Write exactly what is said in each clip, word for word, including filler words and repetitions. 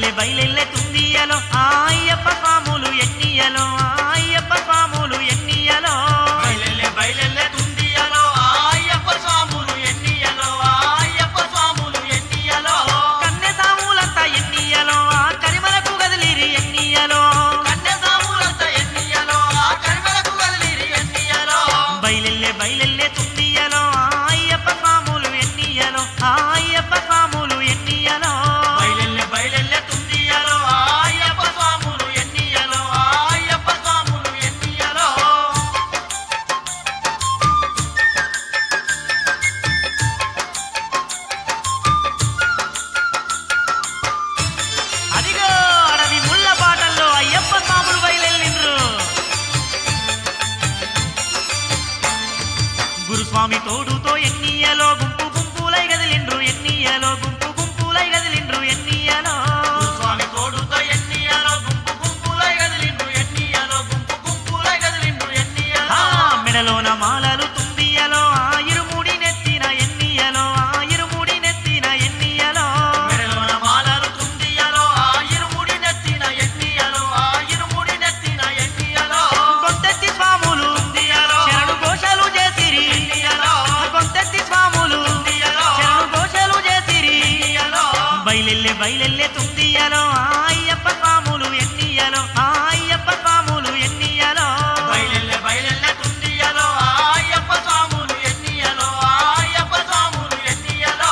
బయలెల్లె బయలెల్లె తుందియలో ఆ అయ్యప్ప స్వాములు ఎన్నియలో ఆ అయ్యప్ప స్వాములు ఎన్నియలో బయలెల్లె బయలెల్లె తుందియలో ఆ అయ్యప్ప స్వాములు ఎన్నియలో ఆ అయ్యప్ప స్వాములు ఎన్నియలో కన్నె సాములంతా ఎన్నియలో ఆ కరిమలకు గదిలిరి ఎన్నియలో కన్నె సాములంతా ఎన్నియలో ఆ కరిమలకు గదిలిరి ఎన్నియలో బయలెల్లె బయలెల్లె తుందియలో ఆ అయ్యప్ప స్వాములు ఎన్నియలో ఆ అయ్యప్ప స్వాములు ఎన్నియలో బయలెల్లె బయలెల్లె తుందియలో ఆ అయ్యప్ప స్వాములు ఎన్నియలో ఆ అయ్యప్ప స్వాములు ఎన్నియలో అదిగో అడవి ముళ్ళ బాటల్లో అయ్యప్ప స్వాములు బయలెల్లిండ్రు గురుస్వామి తోడుతో ఎన్నియలో గుంపు గుంపులై గదిలిండ్రు ఎన్నియలో గుంపు గుంపులై గదిలిండ్రు ఎన్నియలో స్వామి తోడుతో ఎన్నియలో గుంపు గుంపులై గదిలిండ్రు ఎన్నియలో గుంపు గుంపులై గదిలిండ్రు ఎన్నియలో ఆ మెడలోన మాలలు తుందియలో ఆ ఇరుముడి నెత్తిన ఎన్నియలో ఆ ఇరుముడి నెత్తిన ఎన్నియలో మెడలోన మాలలు తుందియలో ఆ ఇరుముడి నెత్తిన ఎన్నియలో ఆ ఇరుముడి నెత్తిన ఎన్నియలో కొంతెత్తి స్వాములు తుందియలో శరణు ఘోషలు చేసిరి ఎన్నియలో కొంతెత్తి స్వాములు తుందియలో శరణు ఘోషలు చేసిరి ఎన్నియలో బయలెల్లె బయలెల్లె తుందియలో ఆ అయ్యప్ప స్వాములు ఎన్నియలో ఆ అయ్యప్ప స్వాములు ఎన్నియలో బయలెల్లె బయలెల్లె తుందియలో ఆ అయ్యప్ప స్వాములు ఎన్నియలో ఆ అయ్యప్ప స్వాములు ఎన్నియలో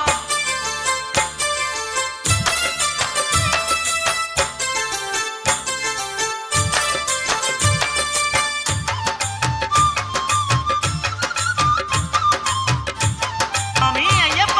స్వామి అయ్యప్ప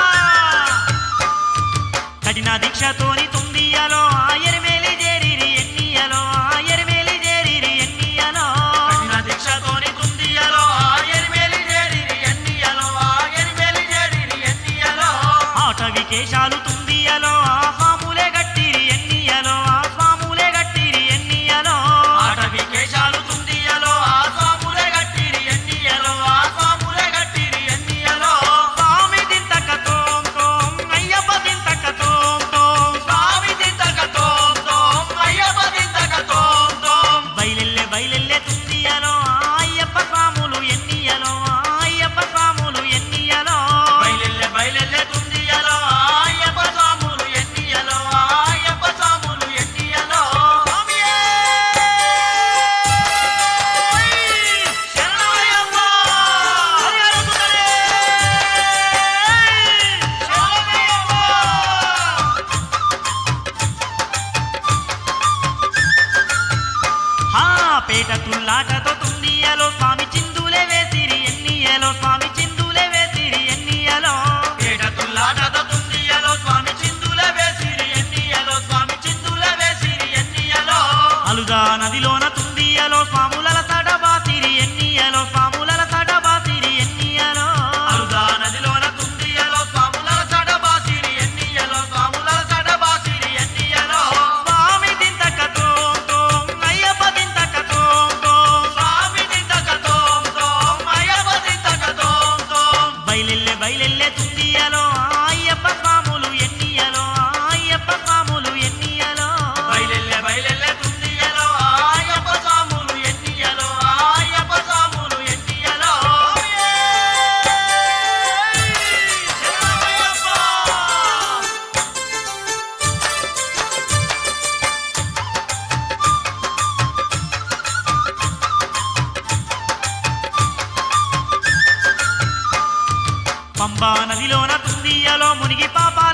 కఠిన దీక్షతోని తుందియలో ఆ ఎరిమేలి చేరిరి ఎన్నియలో ఆ ఎరిమేలి చేరిరి ఎన్నియలో కఠిన దీక్షతోని తుందియలో ఆ ఎరిమేలి చేరిరి ఎన్నియలో ఆ ఎరిమేలి చేరిరి ఎన్నియలో ఆటవి కేశాలు తుందియలో ఆ స్వాములే గట్టిరి ఎన్నియలో ఆ స్వాములే గట్టిరి ఎన్నియలో ఆటవి కేశాలు తుందియలో ఆ స్వాములే గట్టిరి ఎన్నియలో ఆ స్వాములే గట్టిరి ఎన్నియలో స్వామి దింతక తోం తోం అయ్యప్ప దింతక తోం తోం స్వామి దింతక తోం తోం అయ్యప్ప దింతక తోం తోం బయలెల్లె బయలెల్లె తుందియలో ఆ అయ్యప్ప స్వాములు ఎన్నియలో ఆ అయ్యప్ప స్వాములు ఎన్నియలో బయలెల్లె బయలెల్లె తుందియలో ఆ అయ్యప్ప స్వాములు ఎన్నియలో ఆ అయ్యప్ప స్వాములు ఎన్నియలో స్వామియే! శరణమయ్యప్ప హరిహర సుందరే! శరణమయ్యప్ప హా పేట తుల్లాటతో తుందియలో స్వామి చిందులే వేసిరి ఎన్నియలో స్వామి చిందులే వేసిరి ఎన్నియలో పేట తుల్లాటతో తుందియలో స్వామి చిందుల వేసిరి ఎన్నియలో స్వామి చిందుల వేసిరి ఎన్నియలో అలుదా నదిలోన తుందియలో స్వాములల సడబాసిరి ఎన్నియలో స్వాములల సడబాసిరి ఎన్నియలో అరుదా నదిలోన తుందియలో స్వాముల సడబాసిరి ఎన్నియలో స్వాముల సడబాసిరి ఎన్నియలో స్వామి దింతక తోం తోం అయ్యప్ప దింతక తోం తోం స్వామి దింతక తోం తోం అయ్యప్ప దింతక తోం తోం బయలెల్లె బయలెల్లె తుందియలో ఆ అయ్యప్ప స్వాములు ఎన్నియలో ఆ అయ్యప్ప స్వాములు ఎన్నియలో బయలెల్లె బయలెల్లె తుందియలో ఆ అయ్యప్ప స్వాములు ఎన్నియలో ఆ అయ్యప్ప స్వాములు ఎన్నియలో శరణమయ్యప్ప పంబా నదిలోన తుందియలో మునిగి పాప